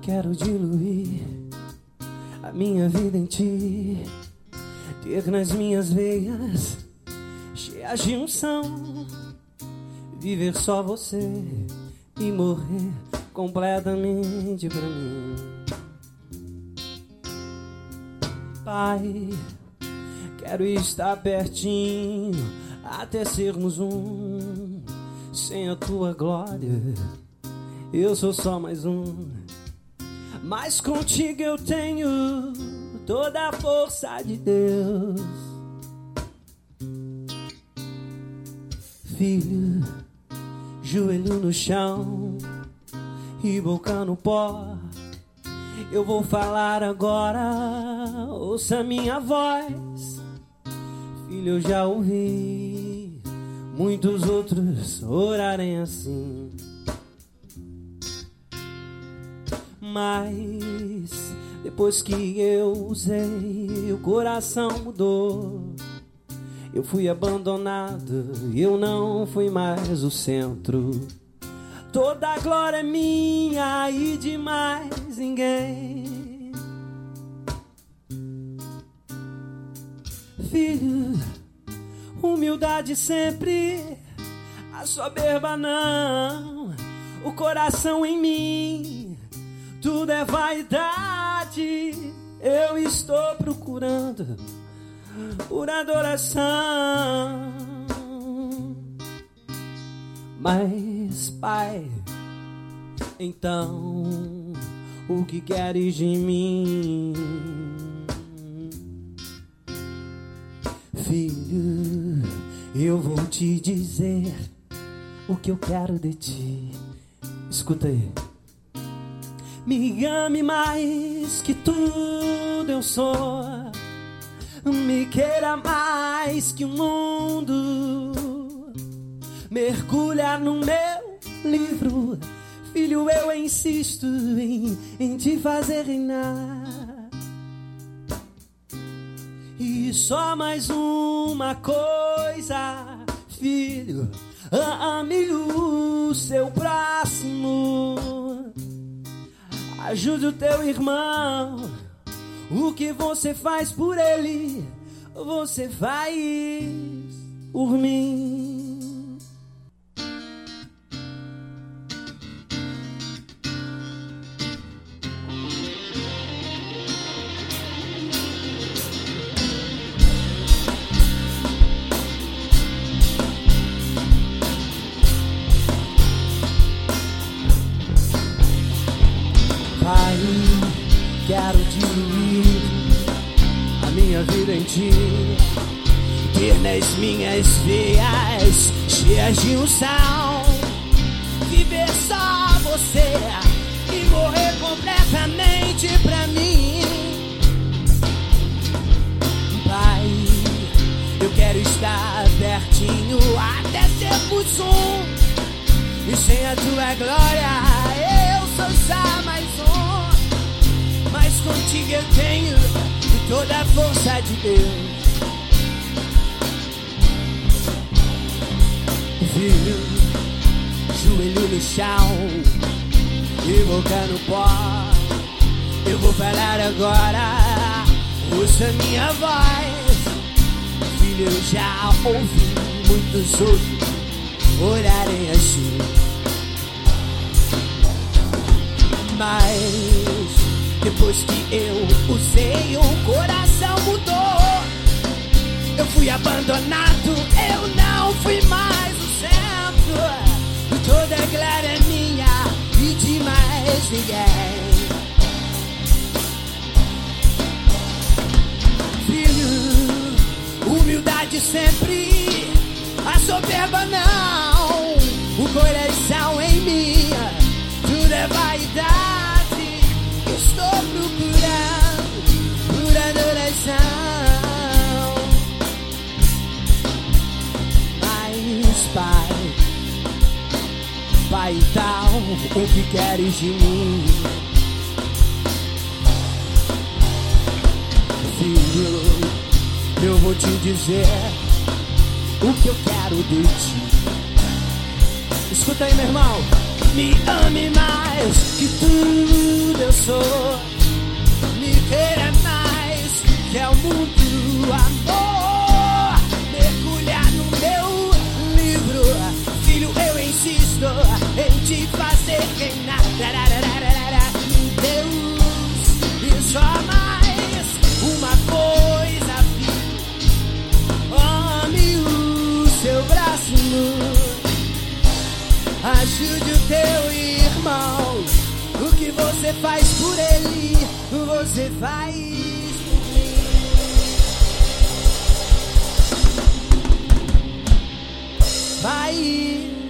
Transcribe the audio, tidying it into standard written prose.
Quero diluir a minha vida em ti, ter nas minhas veias cheias de unção, viver só você e morrer completamente pra mim. Pai, quero estar pertinho até sermos um. Sem a tua glória eu sou só mais um, mas contigo eu tenho toda a força de Deus. Filho, joelho no chão e boca no pó, eu vou falar agora, ouça minha voz. Filho, eu já ouvi muitos outros orarem assim, mas depois que eu usei, o coração mudou. Eu fui abandonado e eu não fui mais o centro. Toda a glória é minha e de mais ninguém. Filho, humildade sempre, a soberba não. O coração em mim, tudo é vaidade. Eu estou procurando por adoração, mas Pai, então o que queres de mim? Filho, eu vou te dizer o que eu quero de ti. Escuta aí. Me ame mais que tudo eu sou, me queira mais que o mundo, mergulha no meu livro. Filho, eu insisto em te fazer reinar. E só mais uma coisa, filho, ame o seu próximo, ajude o teu irmão. O que você faz por ele, você faz por mim. Pai, quero diluir a minha vida em ti, ter nas minhas veias cheias de unção, viver só você e morrer completamente pra mim. Pai, eu quero estar pertinho até sermos um, e sem a tua glória eu sou só mais um, mas contigo eu tenho toda a força de Deus. Filho, joelho no chão e boca no pó, eu vou falar agora, ouça minha voz. Filho, eu já ouvi muitos outros orarem assim, mas depois que eu usei, o coração mudou. Eu fui abandonado, eu não fui mais o centro. Toda a glória é minha e de mais ninguém. Filho, humildade sempre, a soberba não. O coração em mim, tudo é vaidade. Estou procurando por adoração, mas Pai, então o que queres de mim? Filho, eu vou te dizer o que eu quero de ti. Escuta aí, meu irmão. Me ame mais que tudo eu sou. Me queira mais que é o mundo, amor. Mergulha no meu livro, filho, eu insisto em te fazer reinar. Deus, e só mais uma coisa, filho. Ame o seu braço nu. Ajude o teu irmão. O que você faz por ele, você faz por mim. Vai.